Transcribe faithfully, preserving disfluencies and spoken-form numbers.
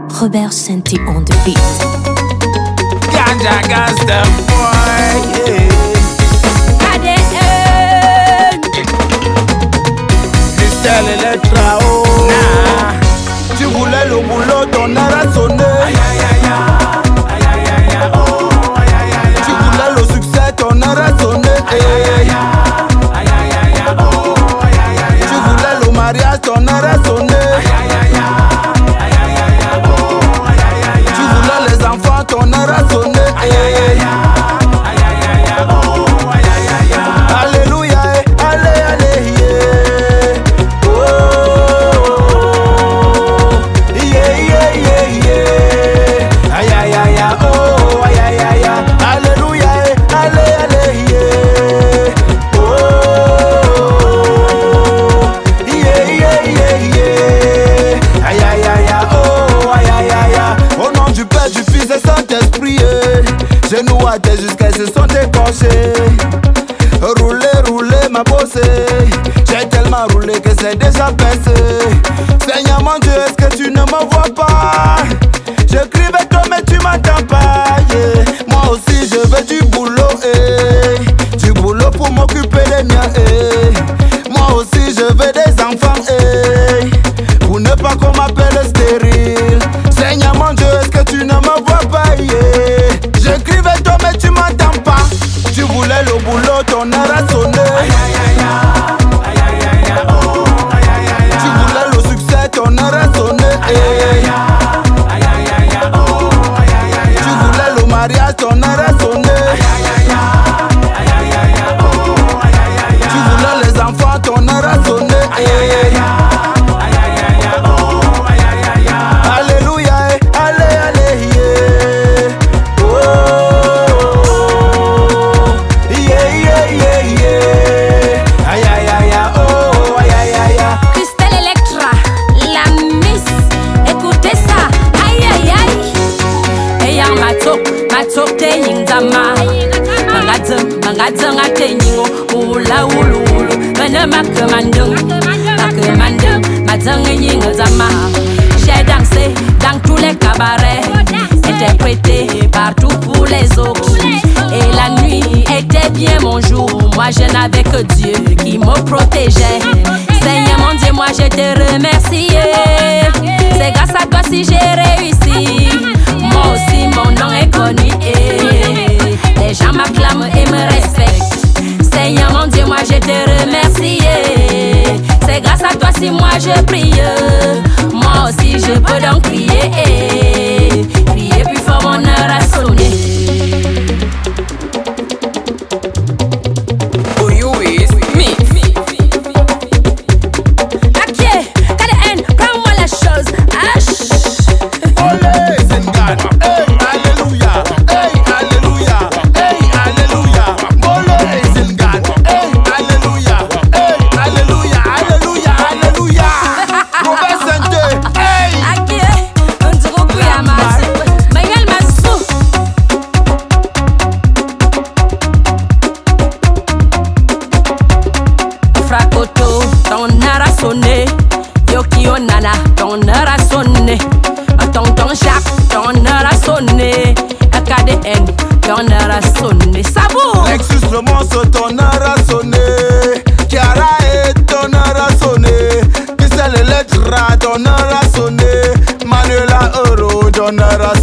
Robert Senti on the beat. Ganja gangsta boy, yeah. A D N Christelle Electra, oh nah. Tu voulais le boulot, ton heure a sonné. Aïe aïe aïe aïe aïe aïe aïe oh aïe aïe aïe. Tu voulais le succès, ton heure a sonné. Aïe aïe aïe aïe aïe aïe oh aïe aïe aïe. Tu voulais le mariage, ton heure a sonné. Aïe aïe aïe aïe aïe aïe oh aïe aïe aïe. Tu voulais les enfants, ton heure a sonné. Aïe aïe aïe aïe aïe aïe oh aïe aïe aïe. Alléluia, allez allez yeah. Oh yeah yeah yeah yeah. Aïe aïe aïe oh aïe aïe aïe. Alléluia, allez allez yeah. Oh yeah yeah yeah yeah. Aïe aïe aïe oh aïe aïe aïe. Au nom du Père, du Fils et Saint-Esprit, genoux à terre jusqu'à ce sont décochés. Rouler, rouler, ma bossée. J'ai tellement roulé que c'est déjà baissé. Seigneur mon Dieu, est-ce que tu ne me vois pas? Je crie avec toi mais tu m'entends pas, yeah. Moi aussi je veux du boulot, eh. Du boulot pour m'occuper des miens, eh. Moi aussi je veux des enfants, eh. Pour ne pas qu'on m'appelle stérile. Seigneur mon Dieu, est-ce que tu ne me vois pas, yeah. Je crie avec toi mais tu m'entends pas. Tu voulais le boulot, ton heure a sonné. Aïe aïe aïe aïe aïe aïe aïe oh aïe aïe aïe. Tu voulais le succès, ton heure a sonné. Aïe aïe aïe aïe aïe aïe oh aïe aïe aïe. Tu voulais le mariage, ton heure a sonné. Aïe aïe aïe aïe aïe aïe oh aïe aïe aïe. Tu voulais les enfants, ton heure a sonné. Aïe aïe aïe aïe aïe aïe oh aïe aïe aïe. Alléluia, allez allez yeah. Oh yeah yeah yeah yeah. Aïe aïe aïe oh aïe aïe aïe. Christelle Electra, la miss. Écoutez ça, aïe aïe aïe. Eyang matok, matok te yingzama. Mangadzeng, mangadzeng ate yingo. Ula ulu ulu, mene makemandeng, makemandeng, madzeng yingzama. J'ai dansé dans tous les cabarets, interprété partout pour les autres. Et la nuit était bien mon jour. Moi je n'avais que Dieu qui me protégeait. Seigneur mon Dieu, moi je te remercie. C'est grâce à toi si j'ai réussi. Moi aussi mon nom est connu. Les gens m'acclament et me respectent. Seigneur mon Dieu, moi je te remercie. C'est grâce à toi si moi je prie. Moi aussi je peux donc crier. Crier plus fort, mon heure a sonné. Who you is? Me. Ok, K D N, prends-moi la chose. H. Olé, Zingana. Hey, alléluia. Hey, alléluia. Hey, alléluia. Olé, Zingana. Hey, alléluia. Hey, alléluia. Alléluia, alléluia. Robert Senti. Hey. Ok, on dirait que y a ma soupe. Mais y a ma soupe. Frakoto, ton heure a sonné. Yokio Nana, ton heure a sonné. Tonton Jacques, ton heure a sonné. K D N, ton heure a sonné. Sabou! Lexus le monstre, ton heure a sonné. Chiara et ton heure a sonné. Christelle Electra, ton heure a sonné. Manuela Euro, ton heure a